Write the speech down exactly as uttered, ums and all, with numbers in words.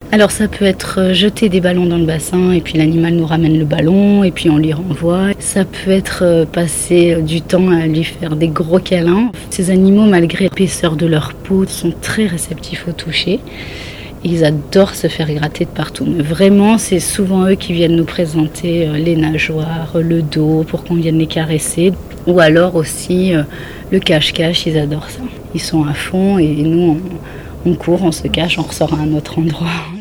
Alors ça peut être jeter des ballons dans le bassin et puis l'animal nous ramène le ballon et puis on lui renvoie. Ça peut être passer du temps à lui faire des gros câlins. Ces animaux, malgré l'épaisseur de leur peau, sont très réceptifs au toucher. Ils adorent se faire gratter de partout. Mais vraiment, c'est souvent eux qui viennent nous présenter les nageoires, le dos pour qu'on vienne les caresser. Ou alors aussi le cache-cache, ils adorent ça. Ils sont à fond et nous, on, on court, on se cache, on ressort à un autre endroit.